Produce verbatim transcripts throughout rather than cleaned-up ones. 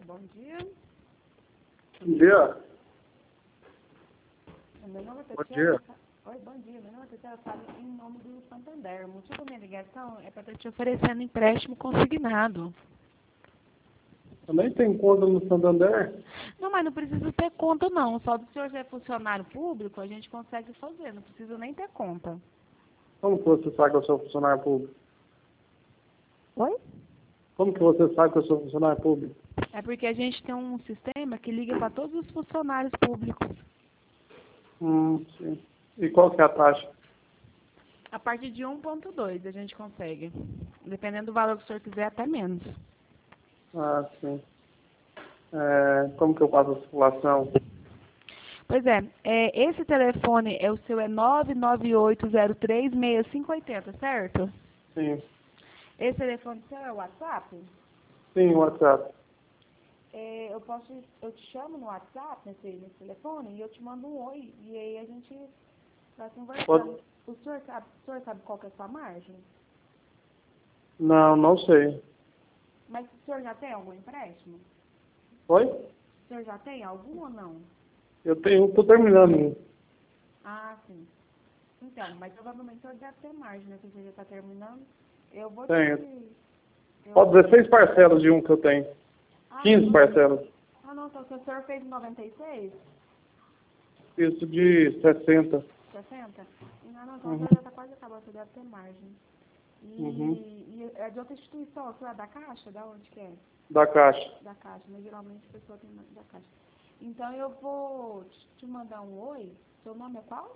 bom dia. Bom dia. Meu nome é Bom Tatiana. dia. Oi, bom dia. Meu nome é Tatiana, falo em nome do Santander. O motivo da minha ligação é para estar te oferecendo empréstimo consignado. Eu nem tenho conta no Santander. Não, mas não precisa ter conta, não. Só do senhor ser funcionário público, a gente consegue fazer. Não precisa nem ter conta. Como que você sabe que eu sou funcionário público? Oi? Como que você sabe que eu sou funcionário público? É porque a gente tem um sistema que liga para todos os funcionários públicos. Hum, sim. E qual que é a taxa? A partir de um ponto dois a gente consegue. Dependendo do valor que o senhor quiser, até menos. Ah, sim. É, como que eu faço a simulação? Pois é, é, esse telefone é o seu é nove nove oito zero três seis cinco oito zero, certo? Sim. Esse telefone seu é o WhatsApp? Sim, WhatsApp. É, eu posso, eu te chamo no WhatsApp, nesse, nesse telefone, e eu te mando um oi, e aí a gente vai conversando. Pode... O senhor sabe, o senhor sabe qual que é a sua margem? Não, não sei. Mas o senhor já tem algum empréstimo? Oi? O senhor já tem algum ou não? Eu tenho, tô terminando um. Ah, sim. Então, mas provavelmente o senhor deve ter margem, né? Se você já está terminando. Eu vou Tenho. te... Eu... Ó, dezesseis parcelas de um que eu tenho. Ah, quinze não. parcelas. Ah, não, então, se o senhor fez noventa e seis, Isso de sessenta. sessenta? Ah, não, então Uhum. já está quase acabando, você deve ter margem. E, Uhum. e é de outra instituição, o senhor é da Caixa? Da onde que é? Da Caixa. Da Caixa, mas geralmente a pessoa tem da Caixa. Então eu vou te te mandar um oi. Seu nome é qual?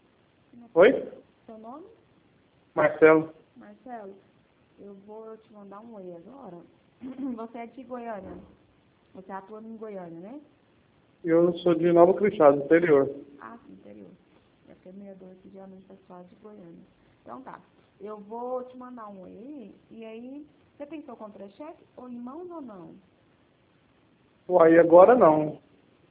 Oi? Seu nome? Marcelo. Marcelo. Eu vou te mandar um oi agora. Você é de Goiânia. Você atua em Goiânia, né? Eu sou de Nova Cristã, interior. Ah, sim, interior. É porque meia dor aqui geralmente é só de Goiânia. Então tá. Eu vou te mandar um oi aí, e aí, você tem seu contra-cheque ou em mãos ou não? Uai, agora não.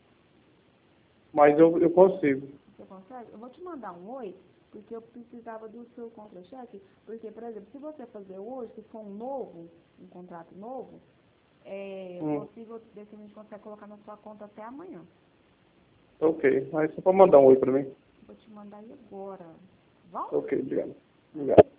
Mas eu, eu consigo. Você consegue? Eu vou te mandar um oi, porque eu precisava do seu contra-cheque, porque, por exemplo, se você fazer hoje, se for um novo, um contrato novo, é, eu Hum. consigo ver se a gente consegue colocar na sua conta até amanhã. Ok. Aí você pode mandar um oi pra mim. Vou te mandar aí agora. Vamos? Ok, obrigado. Obrigado.